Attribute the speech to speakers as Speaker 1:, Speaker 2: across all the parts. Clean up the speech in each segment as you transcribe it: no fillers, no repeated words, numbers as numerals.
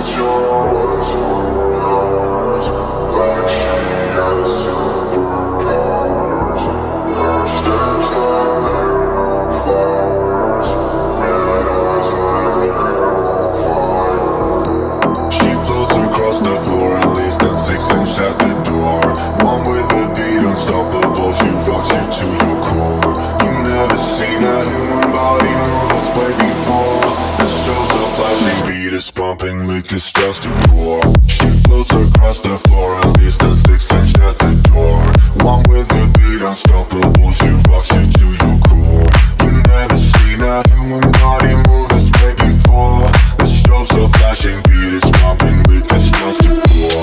Speaker 1: Bumping liquor starts to pour. She floats across the floor and leaves the 6-inch at the door. One with the beat unstoppable, she rocks you to your core. You never seen a human body move this way before. The strobes are flashing, beat is pumping, liquor starts to pour.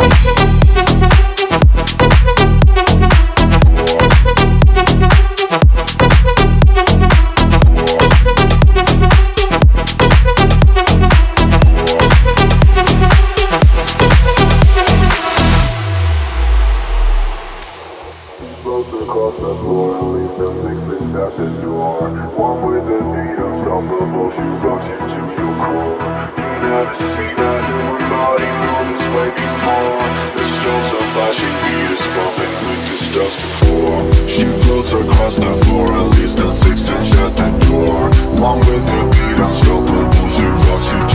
Speaker 1: Across the floor and leaves them 6-inch at the door. One with the beat unstoppable, she rocks you to your core. You never seen a human body move this way before. The strobes are flashing, beat is bumping, liquor starts to pour. She floats across the floor and leaves them 6-inch at the door. One with the beat unstoppable, she rocks you to